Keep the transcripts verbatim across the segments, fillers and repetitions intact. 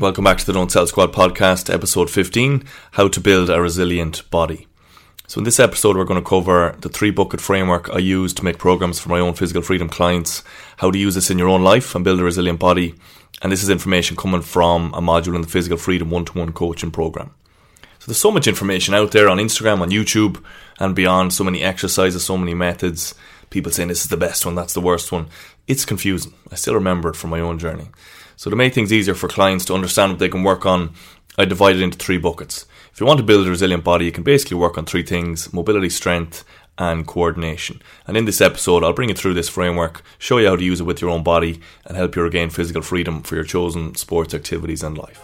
Welcome back to the Don't Sell Squad podcast, episode fifteen, How to Build a Resilient Body. So in this episode, we're going to cover the three-bucket framework I use to make programs for my own physical freedom clients, how to use this in your own life and build a resilient body. And this is information coming from a module in the Physical Freedom one-to-one coaching program. So there's so much information out there on Instagram, on YouTube and beyond, so many exercises, so many methods. People saying this is the best one, that's the worst one. It's confusing. I still remember it from my own journey. So to make things easier for clients to understand what they can work on, I divide it into three buckets. If you want to build a resilient body, you can basically work on three things: mobility, strength, and coordination. And in this episode, I'll bring you through this framework, show you how to use it with your own body, and help you regain physical freedom for your chosen sports activities and life.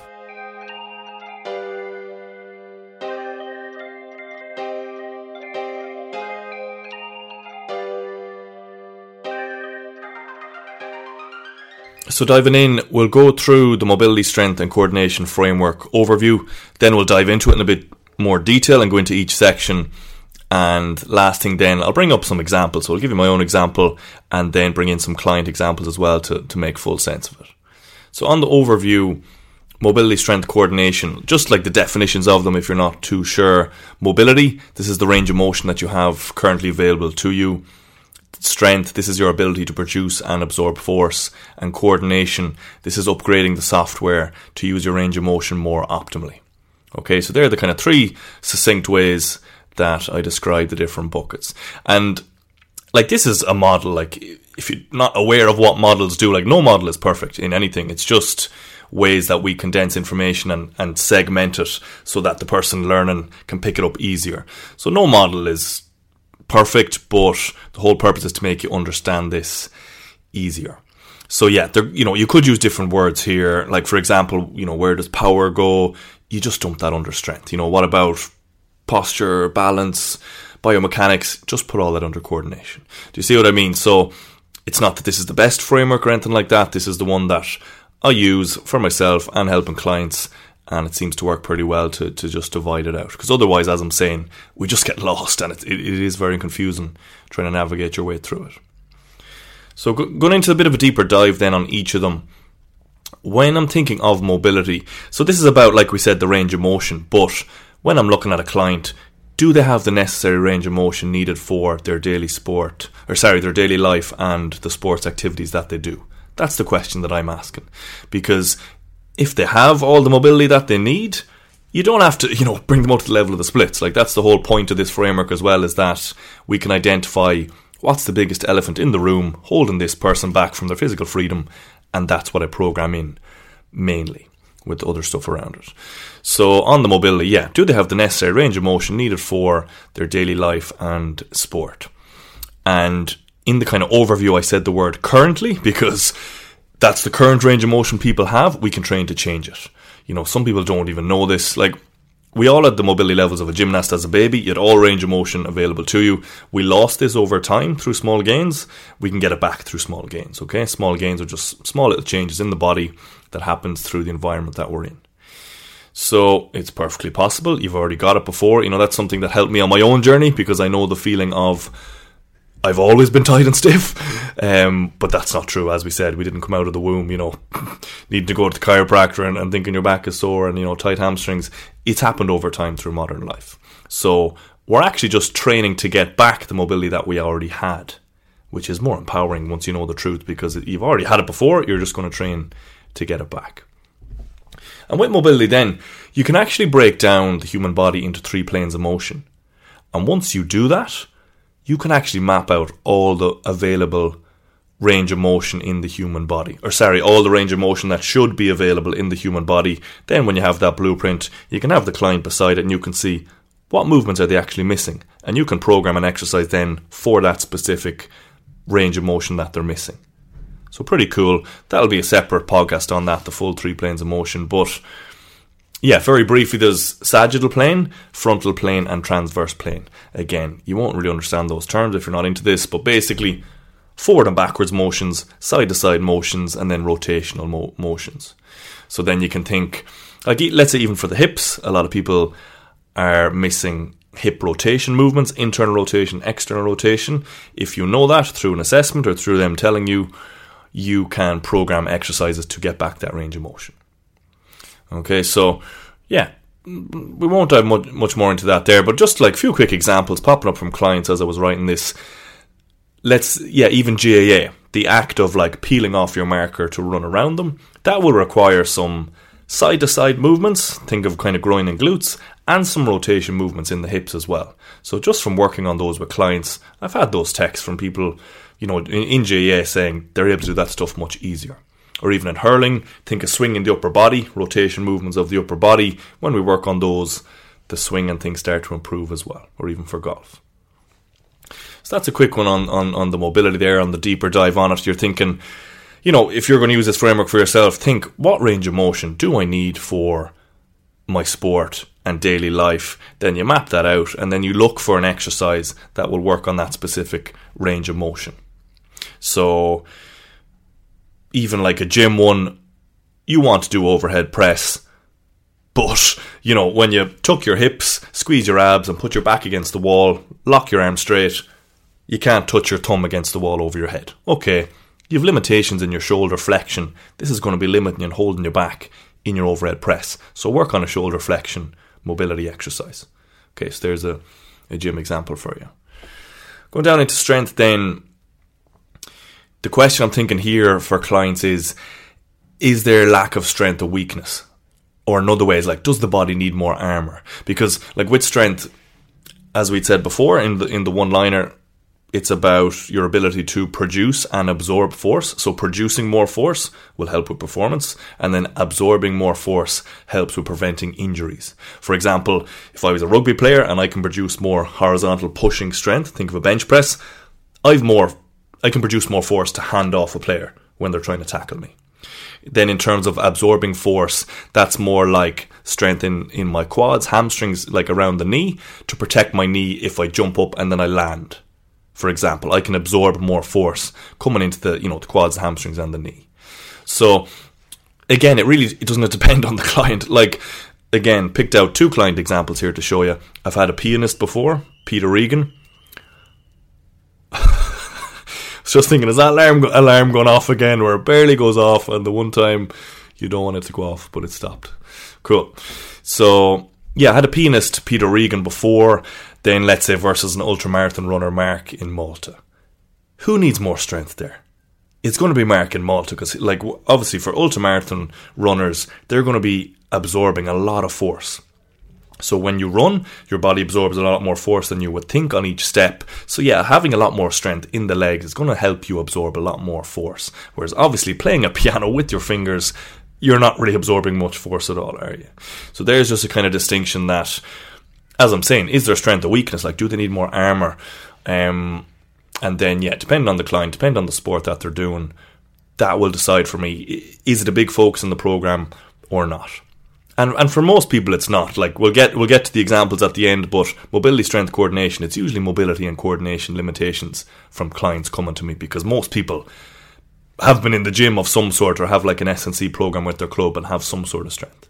So diving in, we'll go through the mobility, strength and coordination framework overview. Then we'll dive into it in a bit more detail and go into each section. And last thing then, I'll bring up some examples. So I'll give you my own example and then bring in some client examples as well to, to make full sense of it. So on the overview, mobility, strength, coordination, just like the definitions of them if you're not too sure. Mobility, this is the range of motion that you have currently available to you. Strength, this is your ability to produce and absorb force. And coordination, this is upgrading the software to use your range of motion more optimally. Okay, so they're the kind of three succinct ways that I describe the different buckets. And like this is a model, like if you're not aware of what models do, like no model is perfect in anything. It's just ways that we condense information and, and segment it so that the person learning can pick it up easier. So no model is perfect, but the whole purpose is to make you understand this easier. So yeah, there, you know, you could use different words here. Like for example, you know, where does power go? You just dump that under strength. You know, what about posture, balance, biomechanics? Just put all that under coordination. Do you see what I mean? So it's not that this is the best framework or anything like that. This is the one that I use for myself and helping clients. And it seems to work pretty well to, to just divide it out. Because otherwise, as I'm saying, we just get lost and it, it, it is very confusing trying to navigate your way through it. So go, going into a bit of a deeper dive then on each of them. When I'm thinking of mobility, so this is about, like we said, the range of motion. But when I'm looking at a client, do they have the necessary range of motion needed for their daily sport, or sorry, their daily life and the sports activities that they do? That's the question that I'm asking. Because if they have all the mobility that they need, you don't have to, you know, bring them up to the level of the splits. Like that's the whole point of this framework as well, is that we can identify what's the biggest elephant in the room holding this person back from their physical freedom, and that's what I program in mainly with the other stuff around it. So on the mobility, yeah, do they have the necessary range of motion needed for their daily life and sport? And in the kind of overview, I said the word currently because that's the current range of motion people have. We can train to change it. You know, some people don't even know this. Like, we all had the mobility levels of a gymnast as a baby. You had all range of motion available to you. We lost this over time through small gains. We can get it back through small gains, okay? Small gains are just small little changes in the body that happens through the environment that we're in. So it's perfectly possible. You've already got it before. You know, that's something that helped me on my own journey because I know the feeling of I've always been tight and stiff, um, but that's not true. As we said, we didn't come out of the womb, you know, needing to go to the chiropractor and, and thinking your back is sore and, you know, tight hamstrings. It's happened over time through modern life. So we're actually just training to get back the mobility that we already had, which is more empowering once you know the truth, because you've already had it before. You're just going to train to get it back. And with mobility then, you can actually break down the human body into three planes of motion. And once you do that, you can actually map out all the available range of motion in the human body. Or sorry, all the range of motion that should be available in the human body. Then when you have that blueprint, you can have the client beside it and you can see what movements are they actually missing. And you can program an exercise then for that specific range of motion that they're missing. So pretty cool. That'll be a separate podcast on that, the full three planes of motion. But yeah, very briefly, there's sagittal plane, frontal plane, and transverse plane. Again, you won't really understand those terms if you're not into this, but basically, forward and backwards motions, side-to-side motions, and then rotational mo- motions. So then you can think, like, let's say even for the hips, a lot of people are missing hip rotation movements, internal rotation, external rotation. If you know that through an assessment or through them telling you, you can program exercises to get back that range of motion. Okay, so yeah, we won't dive much, much more into that there, but just like a few quick examples popping up from clients as I was writing this. Let's, yeah, even G A A, the act of like peeling off your marker to run around them, that will require some side-to-side movements, think of kind of groin and glutes, and some rotation movements in the hips as well. So just from working on those with clients, I've had those texts from people, you know, in, in G A A saying they're able to do that stuff much easier. Or even in hurling, think of swing in the upper body, rotation movements of the upper body. When we work on those, the swing and things start to improve as well, or even for golf. So that's a quick one on, on, on the mobility there, on the deeper dive on it. You're thinking, you know, if you're going to use this framework for yourself, think, what range of motion do I need for my sport and daily life? Then you map that out, and then you look for an exercise that will work on that specific range of motion. So even like a gym one, you want to do overhead press, but, you know, when you tuck your hips, squeeze your abs and put your back against the wall, lock your arms straight, you can't touch your thumb against the wall over your head. Okay, you have limitations in your shoulder flexion. This is going to be limiting and holding you back in your overhead press. So work on a shoulder flexion mobility exercise. Okay, so there's a, a gym example for you. Going down into strength then, the question I'm thinking here for clients is, is there lack of strength or weakness? Or another way is like, does the body need more armour? Because like with strength, as we'd said before in the in the one-liner, it's about your ability to produce and absorb force. So producing more force will help with performance, and then absorbing more force helps with preventing injuries. For example, if I was a rugby player and I can produce more horizontal pushing strength, think of a bench press, I've more, I can produce more force to hand off a player when they're trying to tackle me. Then in terms of absorbing force, that's more like strength in, in my quads, hamstrings, like around the knee, to protect my knee if I jump up and then I land. For example, I can absorb more force coming into the, you know, the quads, the hamstrings and the knee. So again, it really, it doesn't depend on the client. Like, again, picked out two client examples here to show you. I've had a pianist before, Peter Regan. Just thinking, is that alarm alarm going off again, where it barely goes off, and the one time you don't want it to go off, but it stopped. Cool. So yeah, I had a pianist, Peter Regan, before. Then let's say versus an ultramarathon runner, Mark in Malta. Who needs more strength there? It's going to be Mark in Malta, because like obviously for ultramarathon runners, they're going to be absorbing a lot of force. So when you run, your body absorbs a lot more force than you would think on each step. So yeah, having a lot more strength in the legs is going to help you absorb a lot more force. Whereas obviously playing a piano with your fingers, you're not really absorbing much force at all, are you? So there's just a kind of distinction that, as I'm saying, is there strength or weakness? Like, do they need more armour? Um, and then, yeah, depending on the client, depending on the sport that they're doing, that will decide for me, is it a big focus in the programme or not? And and for most people, it's not. Like, we'll get we'll get to the examples at the end, but mobility, strength, coordination, it's usually mobility and coordination limitations from clients coming to me, because most people have been in the gym of some sort or have like an S and C program with their club and have some sort of strength.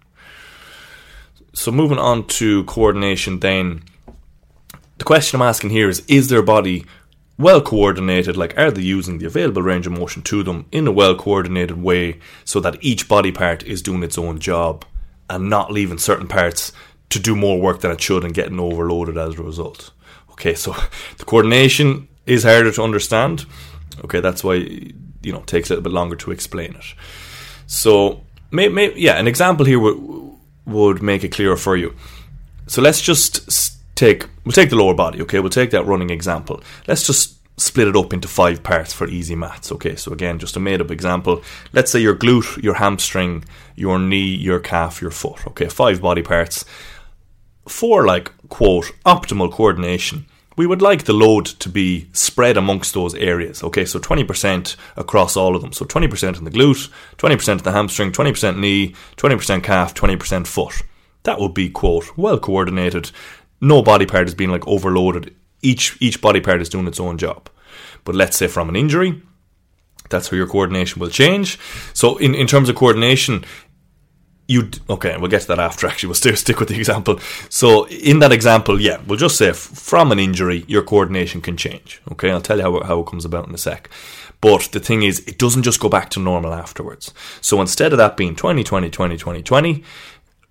So moving on to coordination then, the question I'm asking here is, is their body well coordinated? Like, are they using the available range of motion to them in a well coordinated way so that each body part is doing its own job and not leaving certain parts to do more work than it should and getting overloaded as a result? Okay, so the coordination is harder to understand. Okay, that's why, you know, it takes a little bit longer to explain it. So, may, may, yeah, an example here would, would make it clearer for you. So let's just take, we'll take the lower body, okay? We'll take that running example. Let's just split it up into five parts for easy maths, okay? So again, just a made-up example. Let's say your glute, your hamstring, your knee, your calf, your foot, okay? Five body parts. For, like, quote, optimal coordination, we would like the load to be spread amongst those areas, okay? So twenty percent across all of them. So twenty percent in the glute, twenty percent in the hamstring, twenty percent knee, twenty percent calf, twenty percent foot. That would be, quote, well coordinated. No body part is being, like, overloaded. Each each body part is doing its own job. But let's say from an injury, that's where your coordination will change. So in, in terms of coordination, you okay, we'll get to that after actually. We'll still stick with the example. So in that example, yeah, we'll just say f- from an injury, your coordination can change. Okay, I'll tell you how, how it comes about in a sec. But the thing is, it doesn't just go back to normal afterwards. So instead of that being twenty, twenty, twenty, twenty, twenty,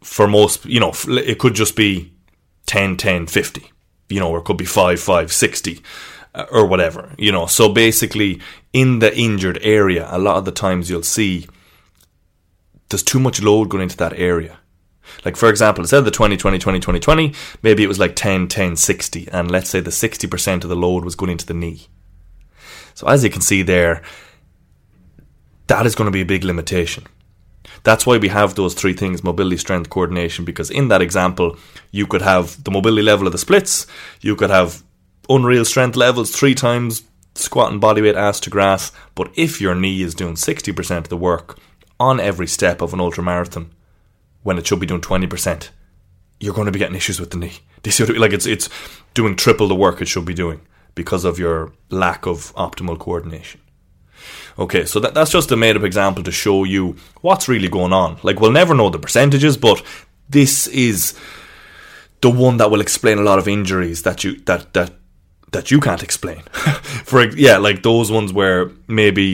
for most, you know, it could just be ten, ten, fifty, you know, or it could be five, five, sixty, uh, or whatever, you know. So basically, in the injured area, a lot of the times you'll see there's too much load going into that area. Like, for example, instead of the twenty, twenty, twenty, twenty, twenty, maybe it was like ten, ten, sixty, and let's say the sixty percent of the load was going into the knee. So as you can see there, that is going to be a big limitation. That's why we have those three things: mobility, strength, coordination, because in that example, you could have the mobility level of the splits, you could have unreal strength levels, three times squat and bodyweight ass to grass, but if your knee is doing sixty percent of the work on every step of an ultramarathon, when it should be doing twenty percent, you're going to be getting issues with the knee. Like it's it's doing triple the work it should be doing because of your lack of optimal coordination. Okay, so that, that's just a made-up example to show you what's really going on. Like, we'll never know the percentages, but this is the one that will explain a lot of injuries that you that that that you can't explain. For yeah, like those ones where maybe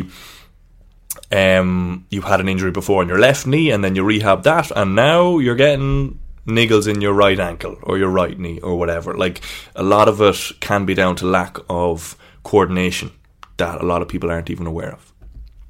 um you had an injury before in your left knee, and then you rehab that, and now you're getting niggles in your right ankle or your right knee or whatever. Like, a lot of it can be down to lack of coordination that a lot of people aren't even aware of.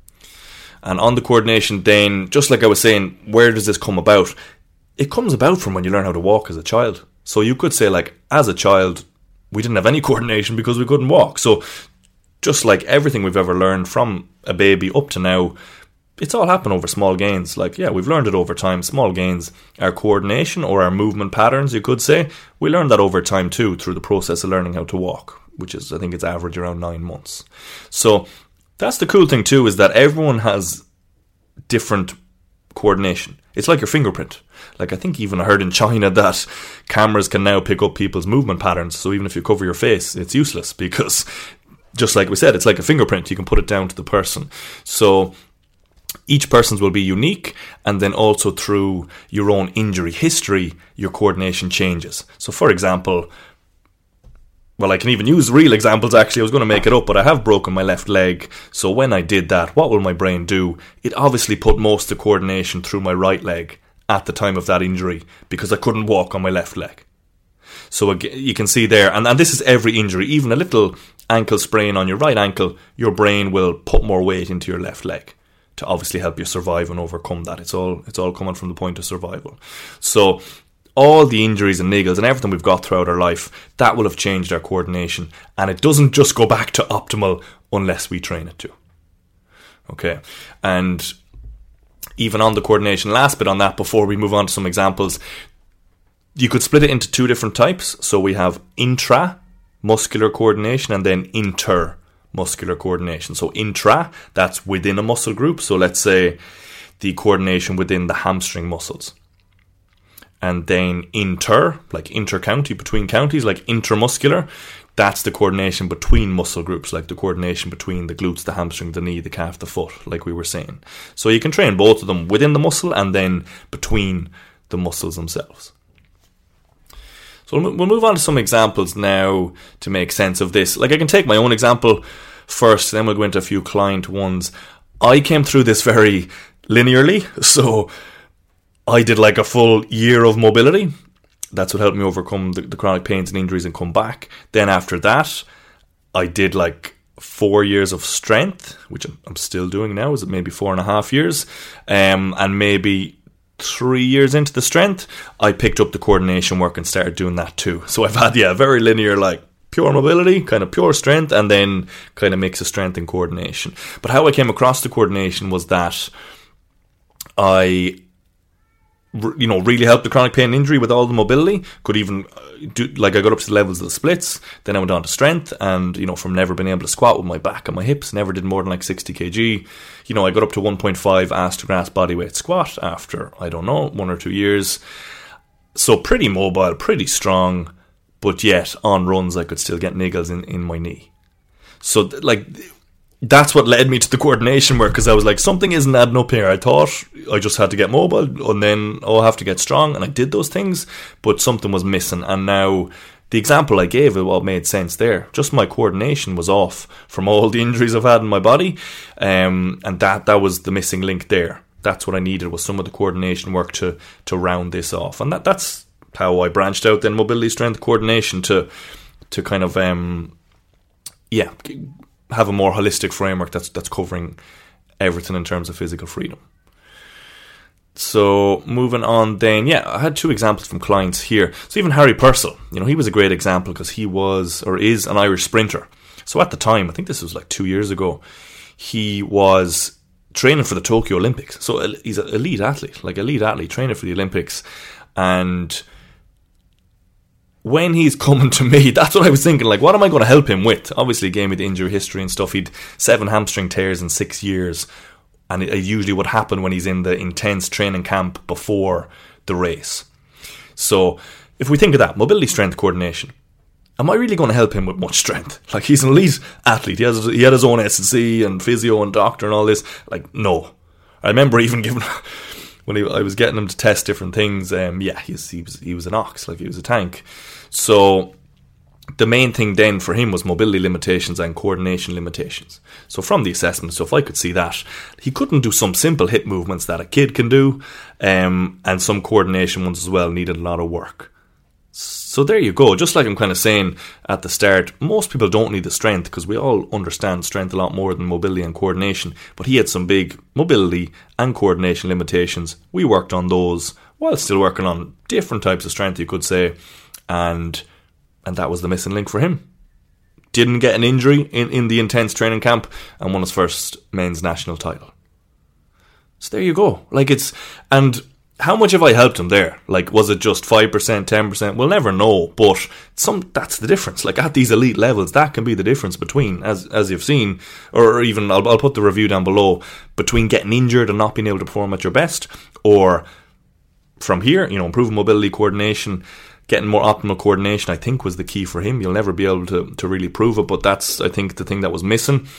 And on the coordination, then, just like I was saying, where does this come about? It comes about from when you learn how to walk as a child. So you could say, like, as a child, we didn't have any coordination because we couldn't walk. So just like everything we've ever learned from a baby up to now, it's all happened over small gains. Like, yeah, we've learned it over time, small gains. Our coordination, or our movement patterns, you could say, we learned that over time too, through the process of learning how to walk, which is, I think it's average around nine months. So that's the cool thing too, is that everyone has different coordination. It's like your fingerprint. Like, I think even I heard in China that cameras can now pick up people's movement patterns. So even if you cover your face, it's useless, because just like we said, it's like a fingerprint. You can put it down to the person. So each person's will be unique, and then also through your own injury history, your coordination changes. So for example, well, I can even use real examples actually, I was going to make it up, but I have broken my left leg. So when I did that, what will my brain do? It obviously put most of the coordination through my right leg at the time of that injury, because I couldn't walk on my left leg. So you can see there, and, and this is every injury, even a little ankle sprain on your right ankle, your brain will put more weight into your left leg to obviously help you survive and overcome that. It's all it's all coming from the point of survival. So all the injuries and niggles and everything we've got throughout our life, that will have changed our coordination, and it doesn't just go back to optimal unless we train it to. Okay, and even on the coordination, last bit on that before we move on to some examples, you could split it into two different types. So we have intra-muscular coordination and then inter-muscular coordination. So intra, that's within a muscle group. So let's say the coordination within the hamstring muscles. And then inter, like inter-county, between counties, like intermuscular, that's the coordination between muscle groups, like the coordination between the glutes, the hamstring, the knee, the calf, the foot, like we were saying. So you can train both of them within the muscle and then between the muscles themselves. So we'll move on to some examples now to make sense of this. Like, I can take my own example first, then we'll go into a few client ones. I came through this very linearly, so I did like a full year of mobility. That's what helped me overcome the, the chronic pains and injuries and come back. Then after that, I did like four years of strength, which I'm, I'm still doing now. Is it maybe four and a half years? Um, and maybe three years into the strength, I picked up the coordination work and started doing that too. So I've had, yeah, very linear, like pure mobility, kind of pure strength, and then kind of mix of strength and coordination. But how I came across the coordination was that I, you know, really helped the chronic pain and injury with all the mobility. Could even do, like, I got up to the levels of the splits, then I went on to strength, and, you know, from never being able to squat with my back and my hips, never did more than like sixty kilograms, you know, I got up to one point five ass to grass body weight squat after, I don't know, one or two years. So pretty mobile, pretty strong, but yet on runs I could still get niggles in, in my knee. So like, that's what led me to the coordination work, because I was like, something isn't adding up here. I thought I just had to get mobile and then, oh, I have to get strong, and I did those things, but something was missing. And now the example I gave, it all made sense there. Just my coordination was off from all the injuries I've had in my body, um, and that, that was the missing link there. That's what I needed, was some of the coordination work to to round this off. And that that's how I branched out then mobility, strength, coordination to to kind of um yeah have a more holistic framework that's that's covering everything in terms of physical freedom. So moving on then, yeah, I had two examples from clients here. So even Harry Purcell, you know, he was a great example because he was, or is, an Irish sprinter. So at the time, I think this was like two years ago, he was training for the Tokyo Olympics. So he's an elite athlete, like elite athlete, training for the Olympics. And when he's coming to me, that's what I was thinking, like, what am I going to help him with? Obviously, he gave me the injury history and stuff. He'd seven hamstring tears in six years. And it usually would happen when he's in the intense training camp before the race. So if we think of that, mobility, strength, coordination, am I really going to help him with much strength? Like, he's an elite athlete. He has he had his own S and C and physio and doctor and all this. Like, no. I remember even giving, when he, I was getting him to test different things, um, yeah, he was, he was he was an ox, like he was a tank. So the main thing then for him was mobility limitations and coordination limitations. So from the assessment, so if I could see that, he couldn't do some simple hip movements that a kid can do, um, and some coordination ones as well needed a lot of work. So there you go. Just like I'm kind of saying at the start, most people don't need the strength because we all understand strength a lot more than mobility and coordination. But he had some big mobility and coordination limitations. We worked on those while still working on different types of strength, you could say, and And that was the missing link for him. Didn't get an injury in, in the intense training camp and won his first men's national title. So there you go. Like it's, and how much have I helped him there? Like, was it just five percent, ten percent? We'll never know, but some that's the difference. Like at these elite levels, that can be the difference between, as as you've seen, or even, I'll, I'll put the review down below, between getting injured and not being able to perform at your best, or from here, you know, improving mobility, coordination, getting more optimal coordination, I think, was the key for him. You'll never be able to, to really prove it, but that's, I think, the thing that was missing.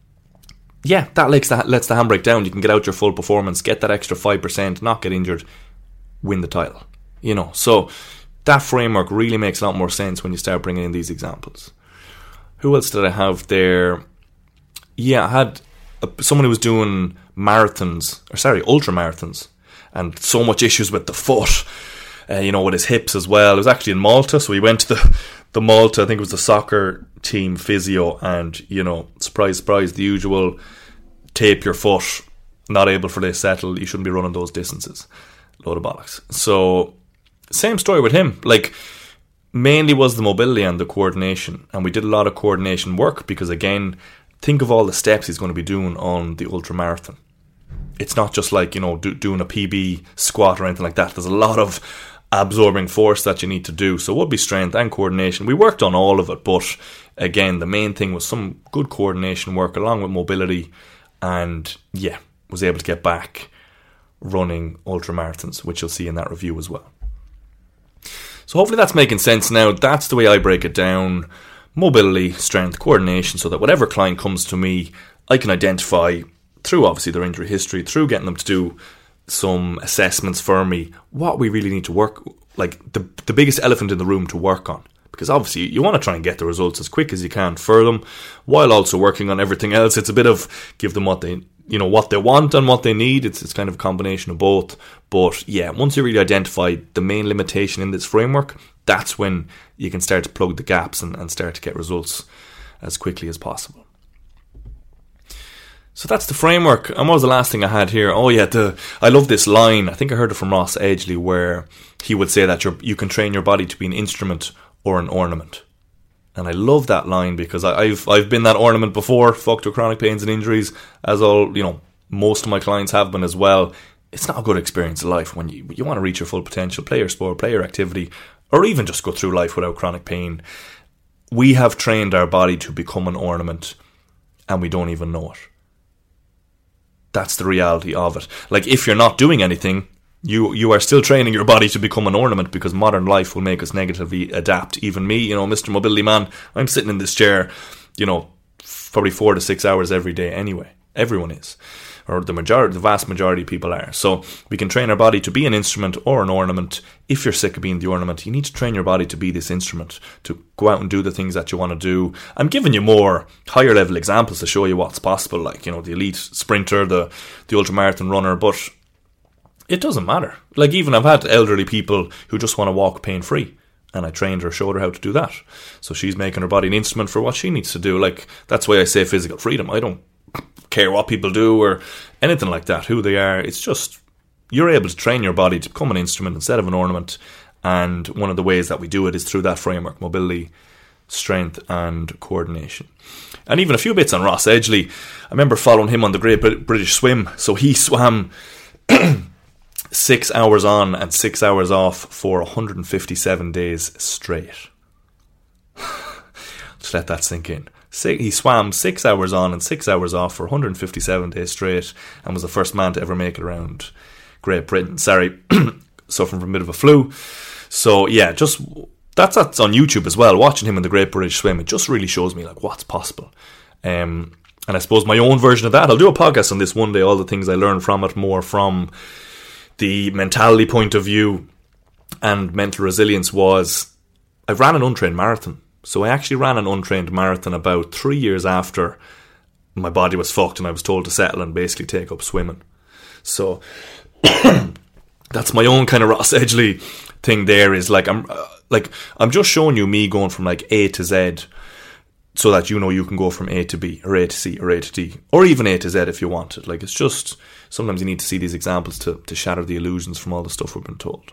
Yeah, that lets the, lets the handbrake down. You can get out your full performance, get that extra five percent, not get injured, win the title. You know, so that framework really makes a lot more sense when you start bringing in these examples. Who else did I have there? Yeah, I had a, someone who was doing marathons, or sorry, ultra marathons, and so much issues with the foot. Uh, you know, with his hips as well. It was actually in Malta, so we went to the, the Malta, I think it was the soccer team physio, and, you know, surprise, surprise, the usual tape your foot, not able for this settle, you shouldn't be running those distances. Load of bollocks. So, same story with him. Like, mainly was the mobility and the coordination, and we did a lot of coordination work because, again, think of all the steps he's going to be doing on the ultra marathon. It's not just like, you know, do, doing a P B squat or anything like that. There's a lot of absorbing force that you need to do. So it would be strength and coordination. We worked on all of it, but again, the main thing was some good coordination work along with mobility, and yeah, was able to get back running ultra marathons, which you'll see in that review as well. So hopefully that's making sense now. That's the way I break it down: mobility, strength, coordination, so that whatever client comes to me, I can identify through obviously their injury history, through getting them to do some assessments for me, what we really need to work, like the the biggest elephant in the room to work on. Because obviously you want to try and get the results as quick as you can for them, while also working on everything else. It's a bit of give them what they, you know, what they want and what they need. It's it's kind of a combination of both. But yeah, once you really identify the main limitation in this framework, that's when you can start to plug the gaps and, and start to get results as quickly as possible. So that's the framework. And what was the last thing I had here? Oh yeah, the I love this line. I think I heard it from Ross Edgley, where he would say that you're, you can train your body to be an instrument or an ornament. And I love that line because I, I've I've been that ornament before, fucked with chronic pains and injuries, as all, you know, most of my clients have been as well. It's not a good experience in life when you you want to reach your full potential, play your sport, play your activity, or even just go through life without chronic pain. We have trained our body to become an ornament, and we don't even know it. That's the reality of it. Like, if you're not doing anything, you you are still training your body to become an ornament, because modern life will make us negatively adapt. Even me, you know, Mister Mobility Man, I'm sitting in this chair, you know, probably four to six hours every day anyway. Everyone is. or the majority, the vast majority of people are. So we can train our body to be an instrument or an ornament. If you're sick of being the ornament, you need to train your body to be this instrument, to go out and do the things that you want to do. I'm giving you more higher level examples to show you what's possible, like, you know, the elite sprinter, the, the ultramarathon runner, but it doesn't matter. Like, even I've had elderly people who just want to walk pain-free, and I trained her, showed her how to do that. So she's making her body an instrument for what she needs to do. Like, that's why I say physical freedom. I don't care what people do or anything like that, who they are. It's just, you're able to train your body to become an instrument instead of an ornament. And one of the ways that we do it is through that framework: mobility, strength, and coordination. And even a few bits on Ross Edgley. I remember following him on the Great British Swim. So he swam six hours on and six hours off for one hundred fifty-seven days straight. Just let that sink in. He swam six hours on and six hours off for one hundred fifty-seven days straight, and was the first man to ever make it around Great Britain. Sorry, suffering from a bit of a flu. So yeah, just that's that's on YouTube as well. Watching him in the Great British Swim, it just really shows me like what's possible. Um, and I suppose my own version of that, I'll do a podcast on this one day. All the things I learned from it, more from the mentality point of view and mental resilience, was I ran an untrained marathon. So I actually ran an untrained marathon about three years after my body was fucked and I was told to settle and basically take up swimming. So that's my own kind of Ross Edgley thing there, is like I'm uh, like I'm just showing you me going from like A to Z, so that you know you can go from A to B or A to C or A to D or even A to Z if you want it. Like, it's just sometimes you need to see these examples to, to shatter the illusions from all the stuff we've been told.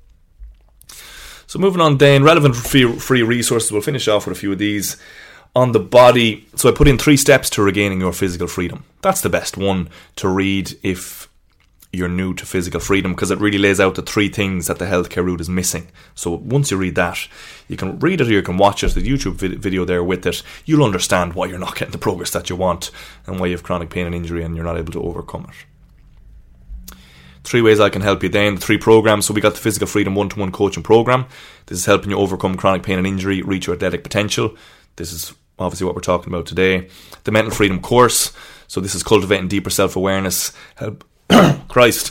So moving on then, relevant free, free resources. We'll finish off with a few of these. On the body, so I put in three steps to regaining your physical freedom. That's the best one to read if you're new to physical freedom, because it really lays out the three things that the healthcare route is missing. So once you read that, you can read it or you can watch it, the YouTube video there with it. You'll understand why you're not getting the progress that you want and why you have chronic pain and injury and you're not able to overcome it. Three ways I can help you then, the three programs. So we got the Physical Freedom one-to-one coaching program. This is helping you overcome chronic pain and injury, reach your athletic potential. This is obviously what we're talking about today. The Mental Freedom course. So this is cultivating deeper self-awareness. Help Christ.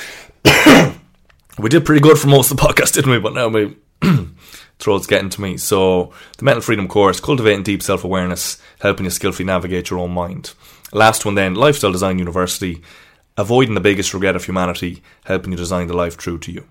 We did pretty good for most of the podcast, didn't we? But now my throat's getting to me. So the Mental Freedom course, cultivating deep self-awareness, helping you skillfully navigate your own mind. Last one then, Lifestyle Design University, avoiding the biggest regret of humanity, helping you design the life true to you.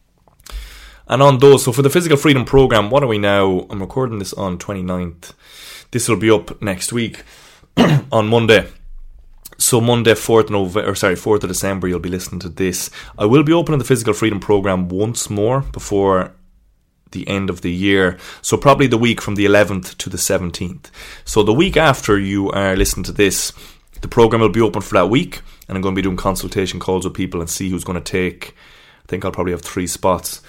And on those, so for the Physical Freedom program, what are we now? I'm recording this on twenty-ninth. This will be up next week on Monday. So Monday, fourth of November, or sorry, fourth of December, you'll be listening to this. I will be opening the Physical Freedom program once more before the end of the year. So probably the week from the eleventh to the seventeenth. So the week after you are listening to this, the program will be open for that week, and I'm going to be doing consultation calls with people and see who's going to take. I think I'll probably have three spots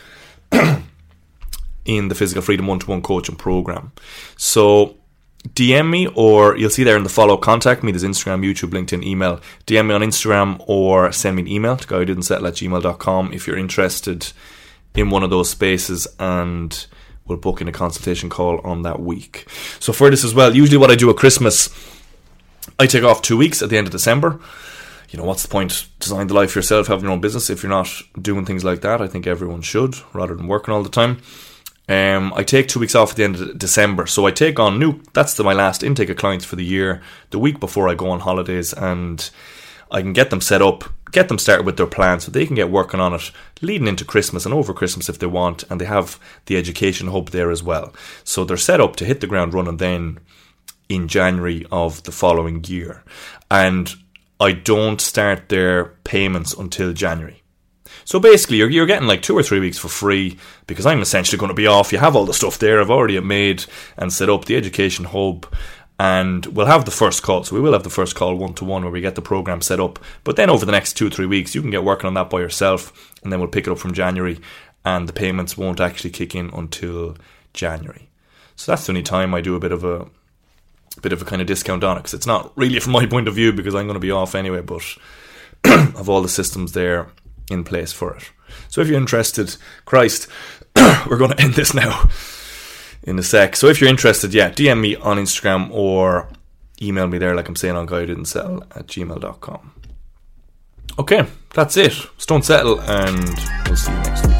in the Physical Freedom one-to-one coaching program. So D M me, or you'll see there in the follow, contact me. There's Instagram, YouTube, LinkedIn, email. D M me on Instagram or send me an email to guydidn'tsettle at gmail dot com if you're interested in one of those spaces, and we'll book in a consultation call on that week. So for this as well, usually what I do at Christmas, I take off two weeks at the end of December. You know, what's the point? Design the life yourself, having your own business. If you're not doing things like that, I think everyone should, rather than working all the time. Um, I take two weeks off at the end of December, so I take on new, that's the, my last intake of clients for the year, the week before I go on holidays, and I can get them set up, get them started with their plan so they can get working on it leading into Christmas and over Christmas if they want, and they have the education hub there as well. So they're set up to hit the ground running then in January of the following year. And I don't start their payments until January. So basically, you're, you're getting like two or three weeks for free, because I'm essentially going to be off. You have all the stuff there. I've already made and set up the education hub, and we'll have the first call. So we will have the first call one-to-one where we get the program set up. But then over the next two or three weeks, you can get working on that by yourself, and then we'll pick it up from January, and the payments won't actually kick in until January. So that's the only time I do a bit of a, a bit of a kind of discount on it, because it's not really from my point of view, because I'm going to be off anyway, but I've all the systems there in place for it. So if you're interested, Christ, we're going to end this now in a sec. So if you're interested, yeah, D M me on Instagram or email me there, like I'm saying, on guydidn'tsettle at gmail dot com. Okay, that's it. Stone settle, and we'll see you next week.